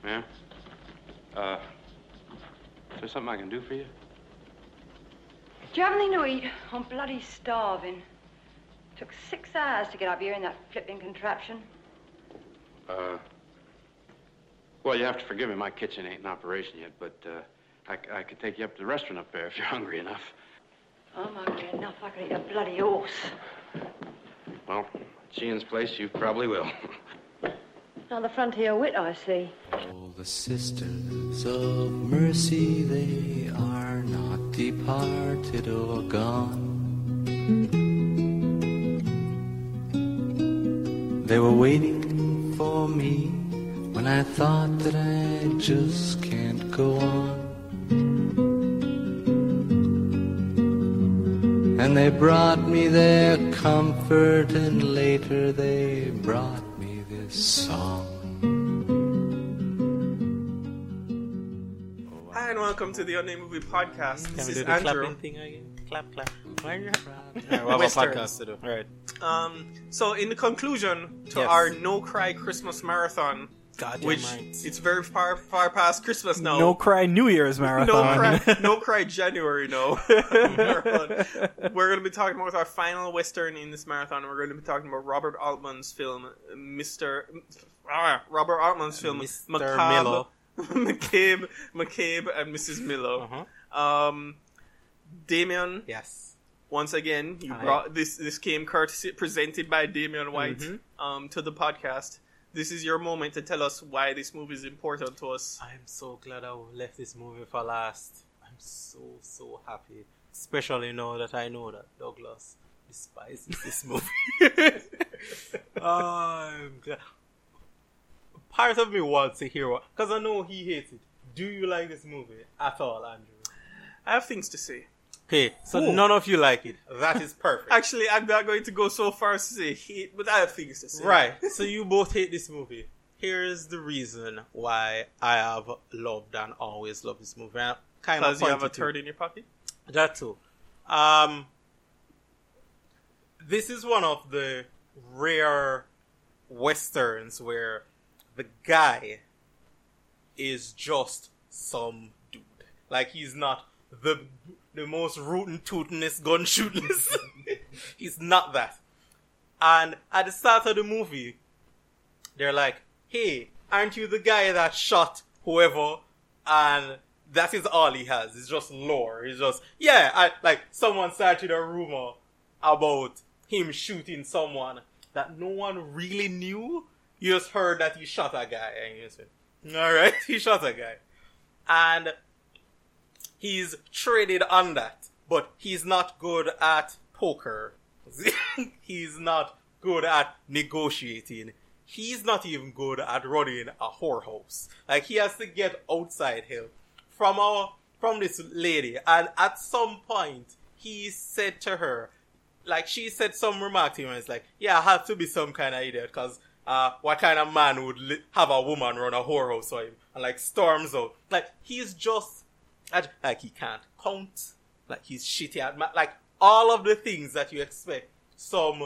Yeah? Is there something I can do for you? Do you have anything to eat? I'm bloody starving. Took 6 hours to get up here in that flipping contraption. Well, you have to forgive me. My kitchen ain't in operation yet, but I could take you up to the restaurant up there if you're hungry enough. I'm hungry enough. I could eat a bloody horse. Well, at Sheehan's place, you probably will. Now the frontier wit, I see. All the sisters of mercy, they are not departed or gone. They were waiting for me when I thought that I just can't go on. And they brought me their comfort, and later they brought me this song. Hi and welcome to the Unnamed Movie Podcast. Can This we is do the Andrew. clapping thing again? Clap, clap. Why are you Alright, we have a Westerns. podcast to do. Alright. So in the conclusion to Yes. our No Cry Christmas Marathon, God, which it's very far past Christmas now. No Cry New Year's Marathon. No Cry January, no. Marathon. We're going to be talking about our final Western in this marathon. We're going to be talking about Robert Altman's film, Robert Altman's film, Mr. Macabre, Miller. McCabe and Mrs. Miller. Uh-huh. Damien, Yes. once again, you Hi. brought this came courtesy presented by Damien White Mm-hmm. to the podcast. This is your moment to tell us why this movie is important to us. I'm so glad I left this movie for last. I'm so happy. Especially now that I know that Douglas despises this movie. I'm glad. Part of me wants to hear what... Because I know he hates it. Do you like this movie at all, Andrew? I have things to say. Okay, so none of you like it. That is perfect. Actually, I'm not going to go so far as to say hate, but I have things to say. Right, so you both hate this movie. Here's the reason why I have loved and always loved this movie. Because you have a turd in your pocket? That too. This is one of the rare westerns where the guy is just some dude. Like, he's not the most rootin' tootin'est, gun shootin'est. He's not that. And at the start of the movie, they're like, hey, aren't you the guy that shot whoever? And that is all he has. It's just lore. It's just, someone started a rumor about him shooting someone that no one really knew. You just heard that he shot a guy. And you said, alright, he shot a guy. And he's traded on that. But he's not good at poker. He's not good at negotiating. He's not even good at running a whorehouse. Like, he has to get outside help from this lady. And at some point, he said to her, like, she said some remark to him, and it's like, yeah, I have to be some kind of idiot, because what kind of man would have a woman run a whorehouse for him? And, like, storms out. Like, he's just, like, he can't count. Like, he's shitty at like, all of the things that you expect some,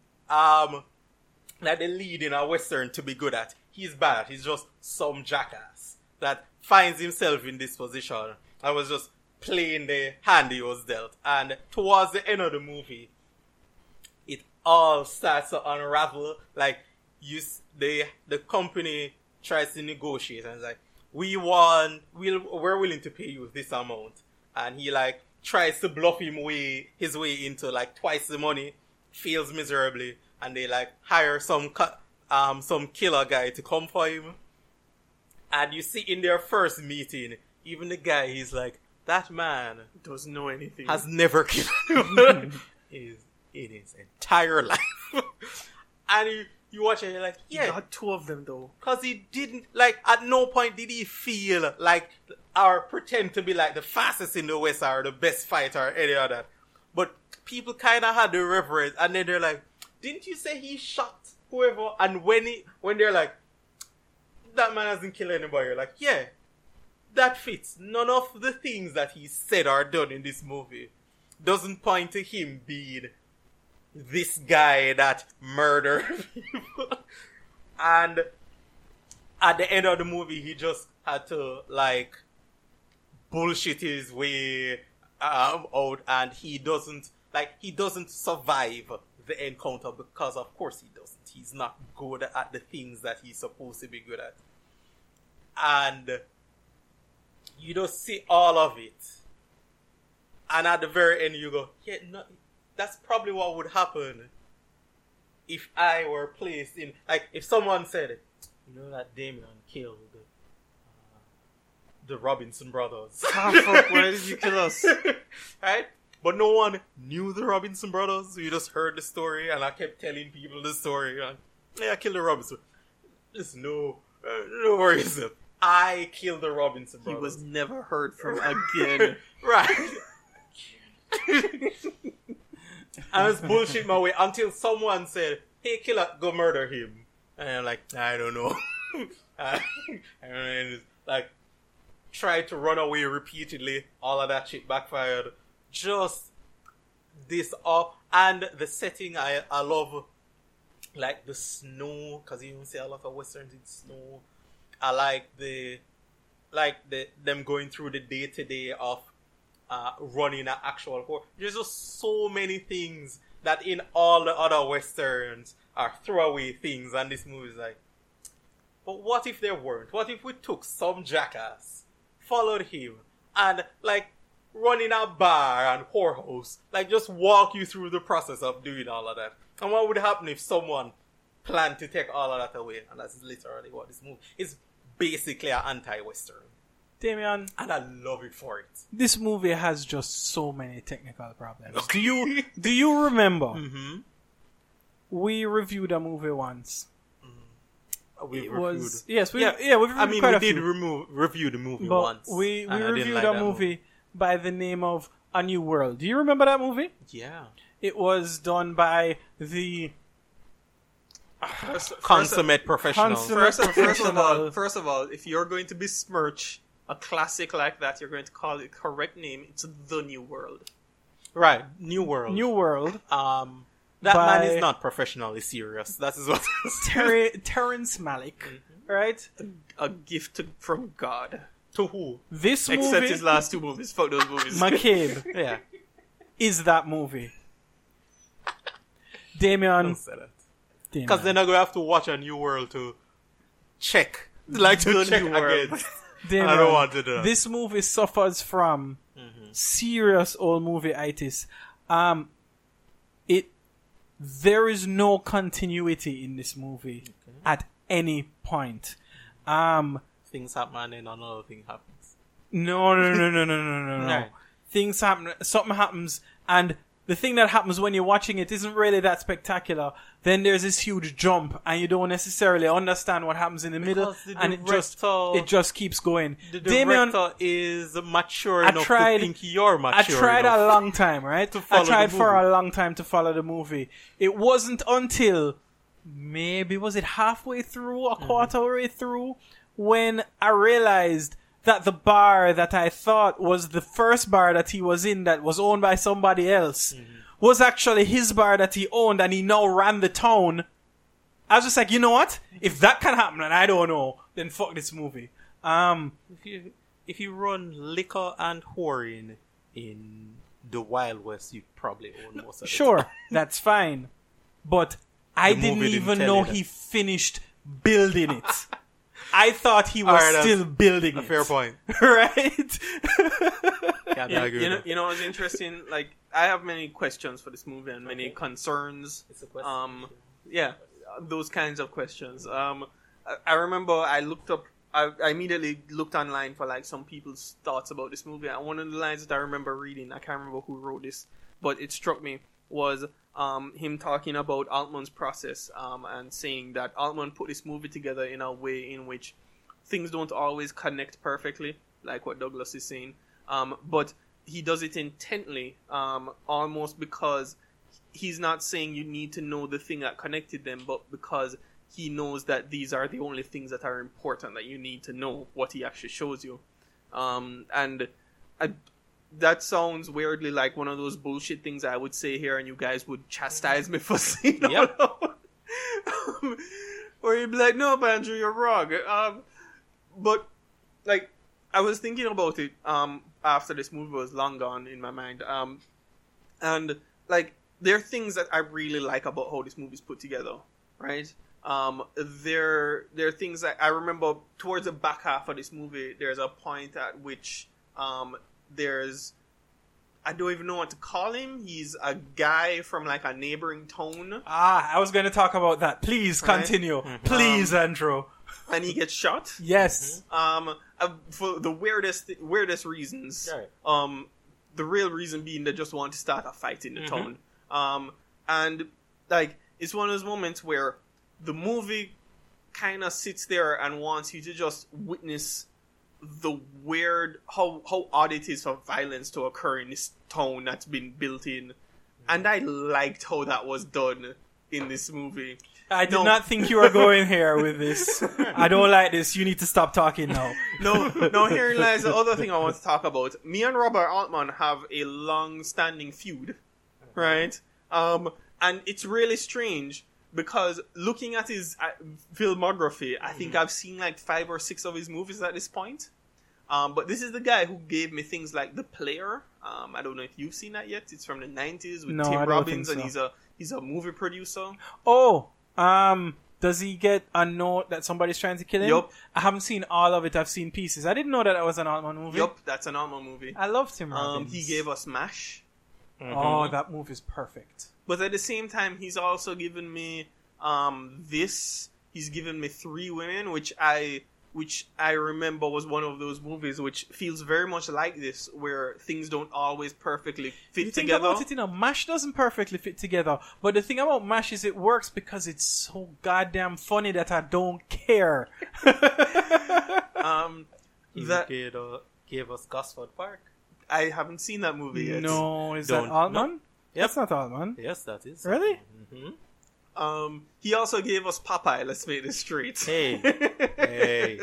like the lead in a Western to be good at. He's bad at. He's just some jackass that finds himself in this position. I was just playing the hand he was dealt. And towards the end of the movie, it all starts to unravel. Like, the company tries to negotiate and it's like, we're willing to pay you this amount. And he, like, tries to bluff his way into, like, twice the money, fails miserably, and they, like, hire some killer guy to come for him. And you see in their first meeting, even the guy, he's like, that man Doesn't know anything. has never killed anyone in his entire life. And you watch it and you're like, yeah. He got two of them, though. Because he didn't, like, at no point did he feel like, or pretend to be like the fastest in the West or the best fighter or any of that. But people kind of had the reverence, and then they're like, didn't you say he shot whoever? And when they're like, that man hasn't killed anybody, you're like, yeah, that fits. None of the things that he said or done in this movie doesn't point to him being this guy that murdered people. And at the end of the movie, he just had to, like, bullshit his way out, and he doesn't survive the encounter because, of course, he doesn't. He's not good at the things that he's supposed to be good at. And you just see all of it. And at the very end, you go, yeah, no, that's probably what would happen if I were placed in, like, if someone said, you know that Damien killed the Robinson brothers. Oh, fuck, why did you kill us? Right? But no one knew the Robinson brothers. We just heard the story, and I kept telling people the story. And, yeah, I killed the Robinson. There's no worries. I killed the Robinson He brothers. was never heard from again. Right. I was bullshit my way until someone said, hey, killer, go murder him. And I'm like, I don't know. I don't know. And it's like, tried to run away repeatedly. All of that shit backfired. Just this up. And the setting, I love, like, the snow, because you don't see a lot of westerns in snow. I like them going through the day-to-day of running an actual horse. There's just so many things that in all the other westerns are throwaway things, and this movie is like, but what if there weren't? What if we took some jackass, followed him, and like running a bar and whorehouse, like just walk you through the process of doing all of that? And what would happen if someone planned to take all of that away? And that's literally what this movie is. Basically an anti-western. Damien, And I love it for it. this movie has just so many technical problems. Do you remember? Mm-hmm. We reviewed a movie once. We've We've reviewed I mean, quite we a did few. review the movie But once. we and I didn't reviewed like a that movie by the name of A New World. Do you remember that movie? Yeah. It was done by the Consummate professionals. Consummate- First of all, if you're going to besmirch a classic like that, you're going to call it correct name. It's The New World. Right. New World. New World. That by- man is not professionally serious. That is what Terrence Malick, right? A gift from God. To who? This Except movie, his last two movies. Fuck those movies. McCabe, Yeah. is that movie. Damien, Don't say that. Because then Damien, I'm going to have to watch A New World to check. Like to The check New World. again. Damien, I don't want to do that. this movie suffers from serious old movie-itis. There is no continuity in this movie at any point. Things happen and then another thing happens. No. Right. Things happen. Something happens, and the thing that happens when you're watching it isn't really that spectacular. Then there's this huge jump, and you don't necessarily understand what happens in the middle, Because the and director- it just keeps going. The Damien, director is mature I enough tried- to think you're mature I tried enough. a long time, right? to follow I tried the for movie. a long time to follow the movie. It wasn't until maybe was it halfway through, a quarter way through, when I realized that the bar that I thought was the first bar that he was in that was owned by somebody else was actually his bar that he owned, and he now ran the town. I was just like, you know what? If that can happen and I don't know, then fuck this movie. If you run liquor and whoring in the Wild West, you probably own most of it. Sure, that's fine. But I The didn't movie didn't even tell know you that. he finished building it. I thought he was Alright, that's still building A it. fair point. Right? Yeah, I You, agree you know, with that. you know what's interesting? Like, I have many questions for this movie and many concerns. It's a question. Yeah, those kinds of questions. I remember I looked up. I immediately looked online for like some people's thoughts about this movie. And one of the lines that I remember reading, I can't remember who wrote this, but it struck me, was him talking about Altman's process and saying that Altman put this movie together in a way in which things don't always connect perfectly, like what Douglas is saying. But he does it intently, almost because he's not saying you need to know the thing that connected them, but because he knows that these are the only things that are important, that you need to know what he actually shows you. That sounds weirdly like one of those bullshit things I would say here, and you guys would chastise me for saying Yep. out loud. Or you'd be like, no, Andrew, you're wrong. But, like, I was thinking about it after this movie was long gone in my mind. And, like, there are things that I really like about how this movie's put together, right? There are things that I remember towards the back half of this movie, there's a point at which there's... I don't even know what to call him. He's a guy from, like, a neighboring town. I was going to talk about that. Please continue. Please, Andrew. And he gets shot. Yes. For the weirdest reasons. Right. The real reason being they just want to start a fight in the town. And, like, it's one of those moments where the movie kind of sits there and wants you to just witness the weird, how odd it is for violence to occur in this town that's been built in. And I liked how that was done in this movie. I did not think you were going here with this. I don't like this. You need to stop talking now. No, herein lies the other thing I want to talk about. Me and Robert Altman have a long-standing feud, right? And it's really strange because looking at his filmography, I think I've seen like 5 or 6 of his movies at this point. But this is the guy who gave me things like The Player. I don't know if you've seen that yet. It's from the 90s with Tim Robbins, and he's a movie producer. Oh, does he get a note that somebody's trying to kill him? Yup. I haven't seen all of it. I've seen pieces. I didn't know that was an Altman movie. Yup, that's an Altman movie. I love Tim Robbins. He gave us MASH. Oh, that movie's perfect. But at the same time, he's also given me this. He's given me 3 Women, which I remember was one of those movies which feels very much like this, where things don't always perfectly fit together. About it, MASH doesn't perfectly fit together. But the thing about MASH is it works because it's so goddamn funny that I don't care. He gave us Gosford Park. I haven't seen that movie yet. No, is that Altman? No. Yep. That's not Altman. Yes, that is. Really? Mm-hmm. He also gave us Popeye, Let's Make This Straight. Hey.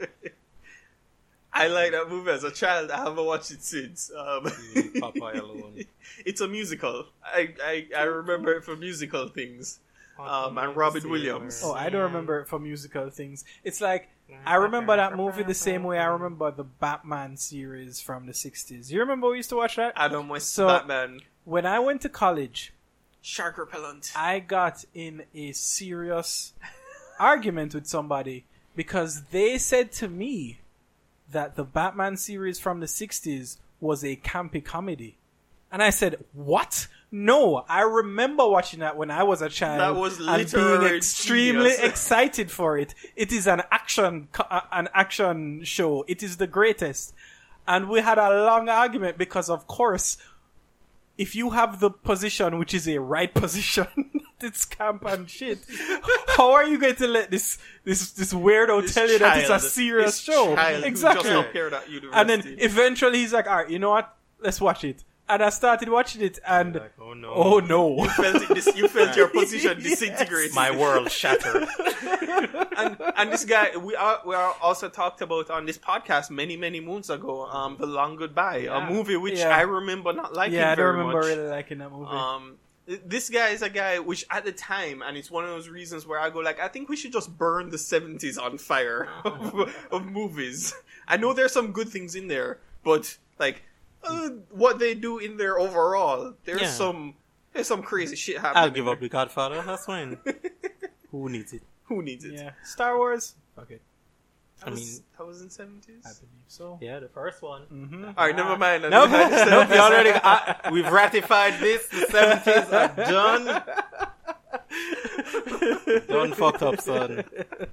I like that movie as a child. I haven't watched it since. Popeye alone. It's a musical. I remember it for musical things. And Robin Williams. Oh, I don't remember it for musical things. It's like, I remember that movie the same way I remember the Batman series from the 60s. You remember we used to watch that? Adam West So- Batman. When I went to college, Shark Repellent. I got in a serious argument with somebody because they said to me that the Batman series from the 60s was a campy comedy. And I said, what? No, I remember watching that when I was a child. That was and literally being extremely genius. excited for it. It is an action show. It is the greatest. And we had a long argument because, of course, if you have the position, which is a right position, it's camp and shit. How are you going to let this weirdo tell you that it's a serious show? Exactly. Who just appeared at university. And then eventually he's like, all right, you know what? Let's watch it. And I started watching it, and Like, oh no. oh no. you felt your position disintegrate. My world shattered. And this guy, we are also talked about on this podcast many moons ago. The Long Goodbye, a movie which Yeah. I remember not liking Yeah, I don't very remember much. really liking that movie. This guy is a guy which at the time, and it's one of those reasons where I go like, I think we should just burn the 70s on fire of movies. I know there's some good things in there, but like what they do in there overall, there's some crazy shit happening. I'll give up The Godfather. That's fine. Who needs it? Who needs it? Yeah. Star Wars? Okay. That was in 70s? I believe so. Yeah, the first one. Mm-hmm. Alright, never mind. Nope, you already. We've ratified this. The 70s are done. Done fucked up, son.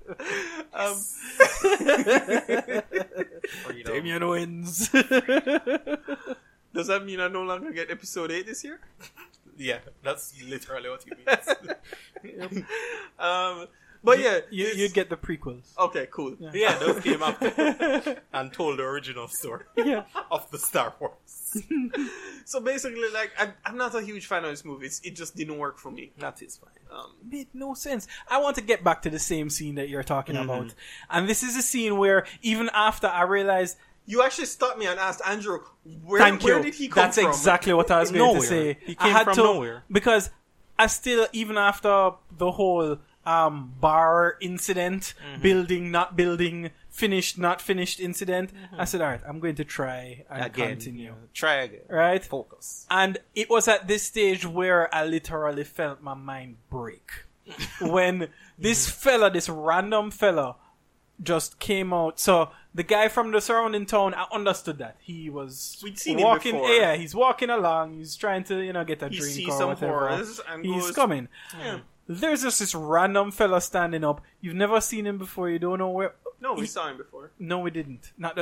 Damien wins. Does that mean I no longer get episode 8 this year? Yeah, that's literally what he means. But yeah, You'd get the prequels. okay, cool. Yeah, those came after and told the original story Yeah. of the Star Wars. So basically, like, I'm not a huge fan of this movie. It just didn't work for me. That is fine. Made no sense. I want to get back to the same scene that you're talking about. And this is a scene where even after I realized, You actually stopped me and asked Andrew, where did he come That's from? exactly what I was going to Nowhere. say. He I came had from to, nowhere. Because I still, even after the whole bar incident, building, not building, finished, not finished incident. I said, all right, I'm going to try and Again, continue. try again. Right? Focus. And it was at this stage where I literally felt my mind break. When this random fella, just came out. So the guy from the surrounding town, I understood that. He was We'd seen him walking. before. Yeah, he's walking along. He's trying to, get a He drink sees or some whatever. horrors and He's goes, coming. Yeah. There's just this random fella standing up. You've never seen him before. You don't know where. No, we saw him before. No, we didn't. Not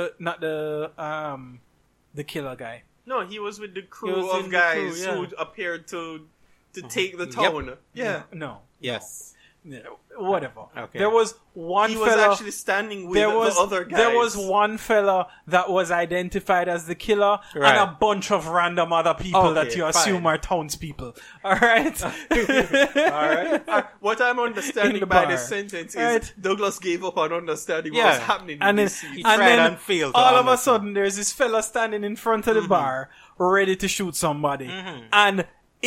the killer guy. No, he was with the He crew was in of the guys crew, yeah. who appeared to take the town. Yeah. No. Yes. Yeah. Whatever. Okay. There was one He was fella. actually standing with There was the other guys. there was one fella that was identified as the killer, Right. and a bunch of random other people that Okay, you assume fine. are townspeople. All right. Alright. What I'm In understanding the by bar. this sentence is Right. Douglas gave up on understanding what Yeah. was happening in and then, this scene. He and tried then and failed to all of a understand. sudden, there's this fella standing in front of the bar, ready to shoot somebody, and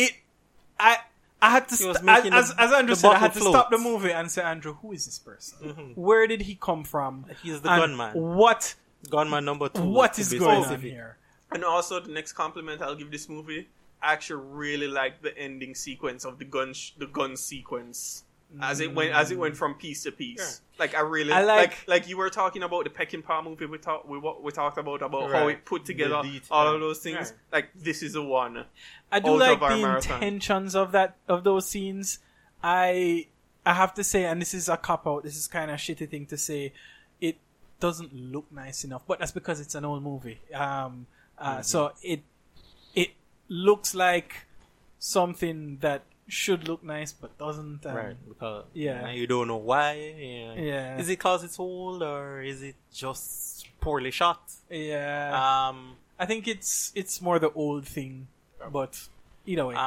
I had to He was st- making as the- Andrew the said, I had to bottle stop the float. movie and say, Andrew, who is this person? Where did he come from? He's the And gunman. What Gunman number 2. what to is be going on specific. here? And also, the next compliment I'll give this movie, I actually really like the ending sequence of the gun sequence as it went from piece to piece. Like I really I like you were talking about the Peckinpah movie we talked about how Right. it put together The detail. all of those things. Right. Like this is the one. I do out like of our the marathon. intentions of those scenes. I have to say, and this is a cop out. This is kind of a shitty thing to say. It doesn't look nice enough, but that's because it's an old movie. So it looks like something that should look nice but doesn't. Right. Because Yeah. you don't know why. Yeah. Is it because it's old or is it just poorly shot? Yeah. I think it's more the old thing, but either way.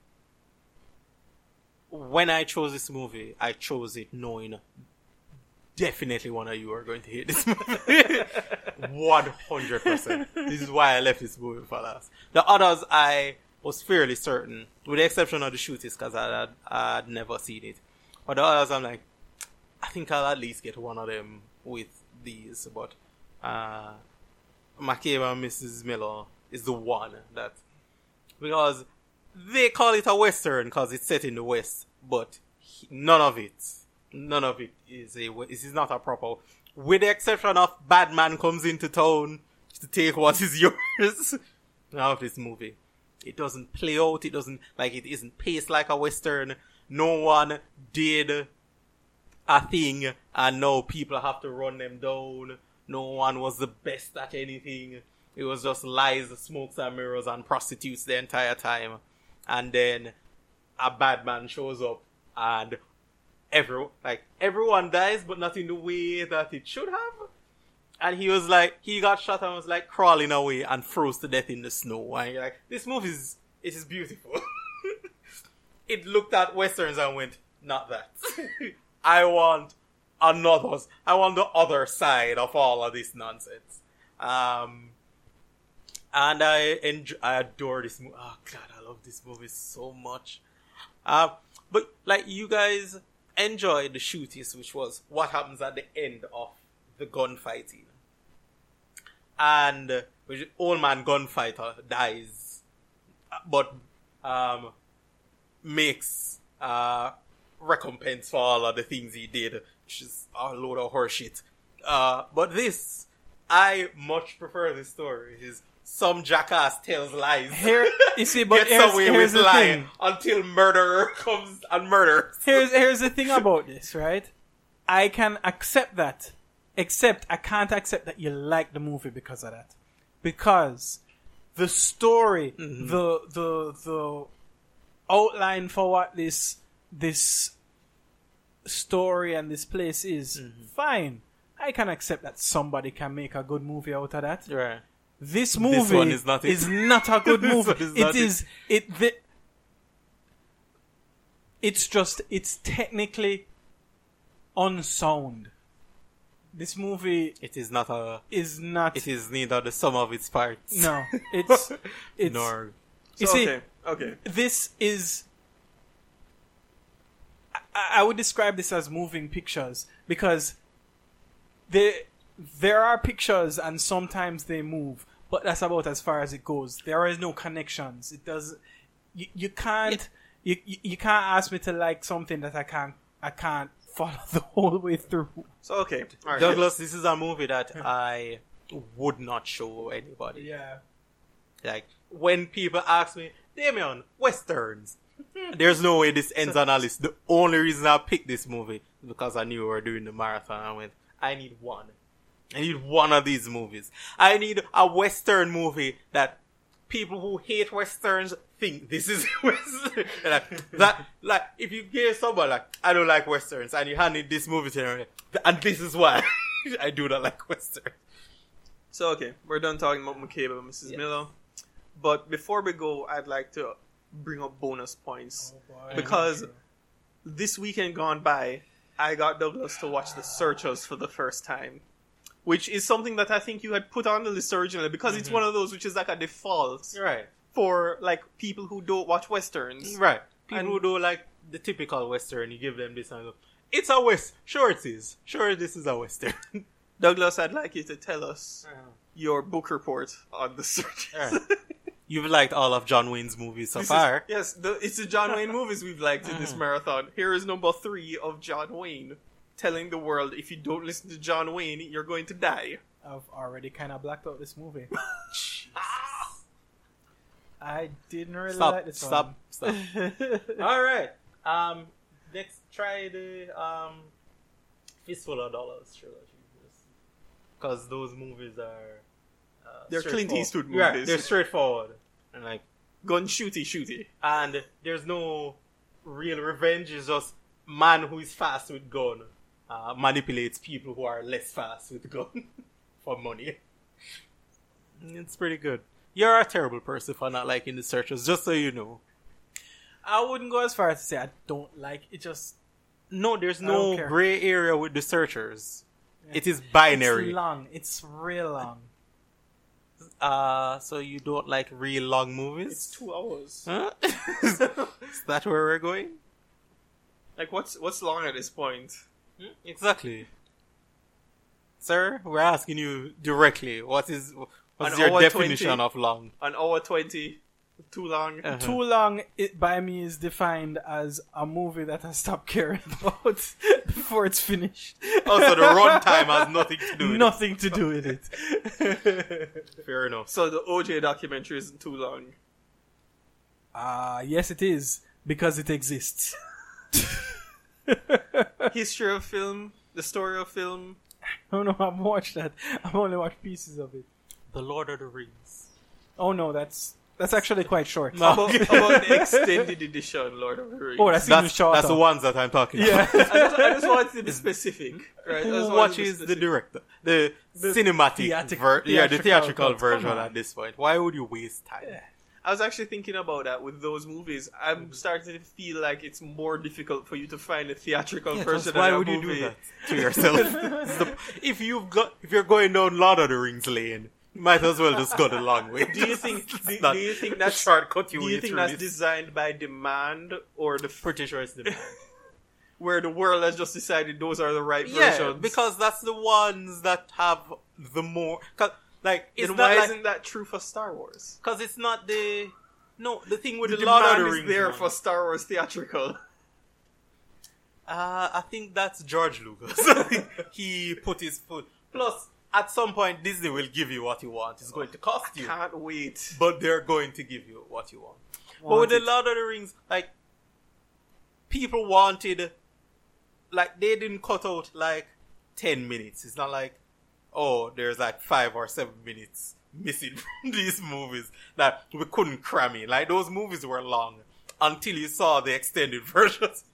When I chose this movie, I chose it knowing definitely one of you are going to hate this movie. 100%. This is why I left this movie for last. The others, I was fairly certain, with the exception of the shooters, because I'd never seen it. But the others, I'm like, I think I'll at least get one of them with these. But McCabe and Mrs. Miller is the one that... Because they call it a Western because it's set in the West, but none of it is this is not a proper, with the exception of Batman comes into town to take what is yours. Of this movie, it doesn't play out. It isn't paced like a Western. No one did a thing, and now people have to run them down. No one was the best at anything. It was just lies, smokes and mirrors, and prostitutes the entire time. And then a bad man shows up, and everyone dies, but not in the way that it should have. And he got shot and was like crawling away and froze to death in the snow. And you're like, this movie is beautiful. It looked at Westerns and went, not that. I want the other side of all of this nonsense. And I adore this movie. Oh God, I love this movie so much. But like you guys enjoyed the shooties, which was what happens at the end of the gunfighting. And which old man gunfighter dies, but makes recompense for all of the things he did, which is a load of horseshit. But this, I much prefer this story. Is some jackass tells lies. Here, you see, but gets away here's with the lying thing. until murderer comes and murders. Here's the thing about this, right? I can accept that, except I can't accept that you like the movie because of that. Because the story, the outline for what this story and this place is, fine. I can accept that somebody can make a good movie out of that. Right. This movie one is not it. is not a good This movie. one is not It's technically unsound. This movie It is not a. is not. It is neither the sum of its parts. No, it's Nor. you So, see, okay. this is. I would describe this as moving pictures because there are pictures and sometimes they move, but that's about as far as it goes. There is no connections. It does. You can't. You can't ask me to like something that I can't follow the whole way through. So okay, all right. Douglas, this is a movie that I would not show anybody. Yeah. Like, when people ask me, Damien, Westerns, there's no way this ends on a list. The only reason I picked this movie is because I knew we were doing the marathon. I went, I need one. I need one of these movies. I need a Western movie that people who hate Westerns think this is Western. like, if you give somebody, like, I don't like Westerns, and you handed this movie to them, and this is why I do not like Westerns. So okay, we're done talking about McCabe and Mrs. Miller. But before we go, I'd like to bring up bonus points. Because this weekend gone by, I got Douglas to watch The Searchers for the first time. Which is something that I think you had put on the list originally, because it's one of those which is like a default Right. for like people who don't watch Westerns. Right. People who do like the typical Western, you give them this and go, it's a West. Sure it is. Sure this is a Western. Douglas, I'd like you to tell us your book report on The Searchers. Right. You've liked all of John Wayne's movies so This far. is, yes, it's the John Wayne movies we've liked in this marathon. Here is number 3 of John Wayne, telling the world if you don't listen to John Wayne, you're going to die. I've already kind of blacked out this movie. I didn't really like this one. Stop. Alright. Next, try the Fistful of Dollars trilogy. Because those movies are... They're Clint Eastwood movies. Right, they're straightforward. And like... Gun shooty. And there's no real revenge. It's just man who is fast with gun manipulates people who are less fast with gun for money. It's pretty good. You're a terrible person for not liking The Searchers, just so you know. I wouldn't go as far as to say I don't like it. Just No, there's I don't no care. gray area with The Searchers. It is binary. It's long. It's real long. So you don't like real long movies? It's 2 hours. Huh? Is that where we're going? Like, what's long at this point? Exactly. Sir, we're asking you directly. What's An your hour definition 20? of long? An hour 20. Too long. Too long, it by me is defined as a movie that I stop caring about before it's finished. Also, the runtime has nothing to do with Nothing to do with it. it. Fair enough. So the OJ documentary isn't too long. Yes, it is because it exists. History of film, the story of film. Oh no, I've watched that. I've only watched pieces of it. The Lord of the Rings. Oh no, that's actually quite short. About the extended edition, Lord of the Rings. Oh, that's even shorter. That's the ones that I'm talking Yeah. about. I just wanted to be specific. Right? I just Who wanted to be watches the specific. director? The cinematic the theatrical cut. version Come on. at this point. Why would you waste time? I was actually thinking about that with those movies. I'm starting to feel like it's more difficult for you to find a theatrical version Why of a would you movie. do that to yourself? If you're going down Lord of the Rings lane, you might as well just go the long way. Do you think? Do not you think that's shortcut Do you you way think through that's this. designed by demand or the Pretty sure it's the where the world has just decided those are the right yeah, versions? because that's the ones that have the more. Like it's Then not why like, isn't that true for Star Wars? because it's not the thing with The the Lord of demand the is Rings. there one. for Star Wars theatrical. I think that's George Lucas. He put his foot. Plus, at some point, Disney will give you what you want. It's going to cost you, Can't wait. but they're going to give you what you want. But with the Lord of the Rings, like, people wanted, like, they didn't cut out, like, 10 minutes. It's not like, oh, there's, like, 5 or 7 minutes missing from these movies that we couldn't cram in. Like, those movies were long until you saw the extended versions.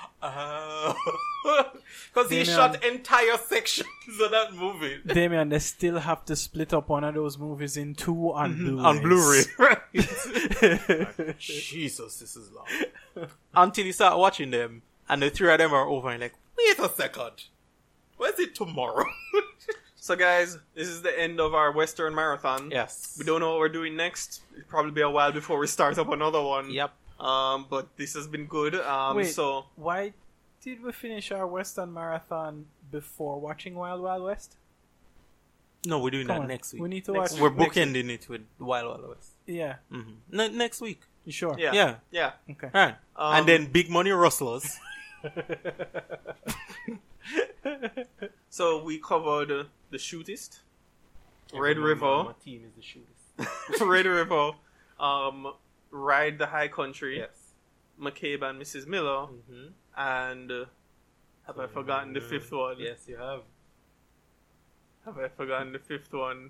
Because he Damien. shot entire sections of that movie Damien, they still have to split up one of those movies in two on Blu-ray. on Blu-ray. Right? Jesus, this is long. Until you start watching them, and the 3 of them are over, and like, wait a second, where's it tomorrow? So, guys, this is the end of our Western marathon. Yes. We don't know what we're doing next. It'll probably be a while before we start up another one. Yep. But this has been good. Wait, So why Did we finish our Western Marathon before watching Wild Wild West? No, we're doing Come that on, next week. we need to Next watch. We're next week. bookending it with Wild Wild West. Yeah, Next week. you sure? Yeah. Yeah. Okay. All right. And then Big Money Rustlers. So we covered the Shootist, Red River, My team is the shooters. Red River, Ride the High Country, Yes. McCabe and Mrs. Miller, and have I forgotten the fifth one? Yes, you have. Have I forgotten the fifth one?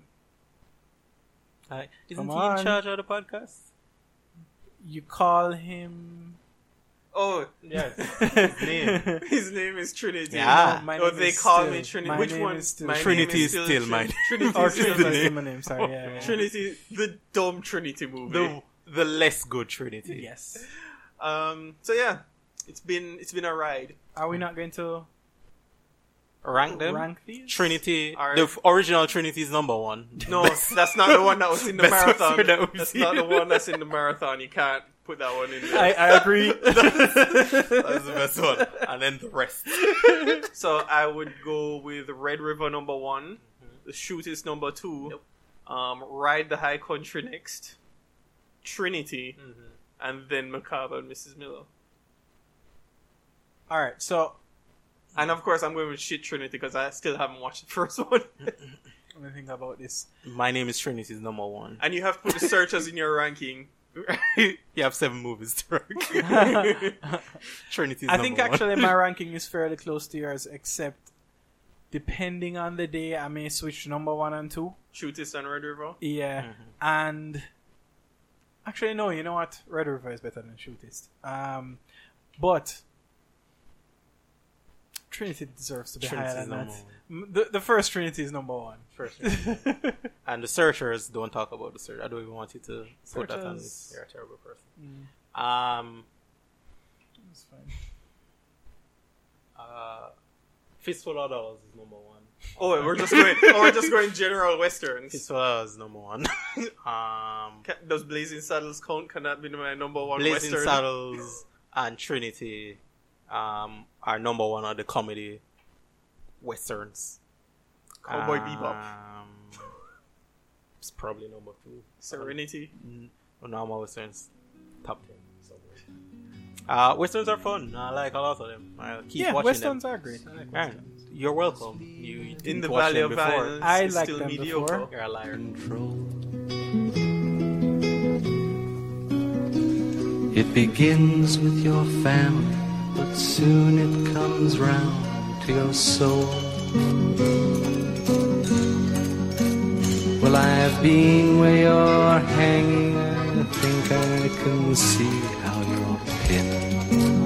Isn't Come he on. in charge of the podcast? You call him. Oh, Yes. His name. his name is Trinity. Yeah. My Oh, name they is call still- me Trinity. my Which name one? is still- My name Trinity is still Trin- mine. Trinity Or is still Trinity my is name. my name. Sorry. Yeah. Trinity, the dumb Trinity movie. The less good Trinity. Yes. So yeah, it's been a ride. Are we not going to Rank them. rank these? Trinity. Alright. The original Trinity is number one. No, that's not the one that was in the Best marathon. Western that we've That's seen. not the one that's in the marathon. You can't put that one in there. I agree. That's the best one. And then the rest. So I would go with Red River number 1, The Shootist number 2, Ride the High Country next, Trinity, and then Macabre and Mrs. Miller. All right. So And of course, I'm going with shit Trinity because I still haven't watched the first one. let me think about this. My Name is Trinity is number one. And you have to put the searchers in your ranking. You have 7 movies to rank. Trinity is I number think one. actually my ranking is fairly close to yours, except depending on the day, I may switch number 1 and 2. Shootist and Red River. Yeah, and actually no, you know what? Red River is better than Shootist. But Trinity deserves to be Trinity higher is than number that. The first Trinity is number 1. First Trinity. And the Searchers, don't talk about the Searchers. I don't even want you to put that on Searchers. this. You're a terrible person. That's fine. Fistful of Dollars is number one. Oh, we're just going general westerns. Fistful of Dollars is number one. Does Blazing Saddles count? Can that be my number 1 Blazing western? Saddles and Trinity are number one on the comedy westerns. Cowboy Bebop. It's probably number 2. Serenity. Normal westerns, top 10. Somewhere. Westerns are fun. I like a lot of them. I keep watching westerns them. are great. I like Yeah, westerns. you're welcome. You In didn't the watch Valley them of before. Violence. I it's liked still them mediocre. before. You're a liar. Control. It begins with your family, but soon it comes round to your soul. Well, I've been where you're hanging. I think I can see how you're pinned.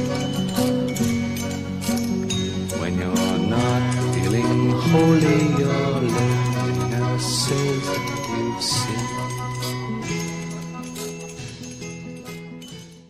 When you're not feeling holy, you're learning how to say that you've sinned.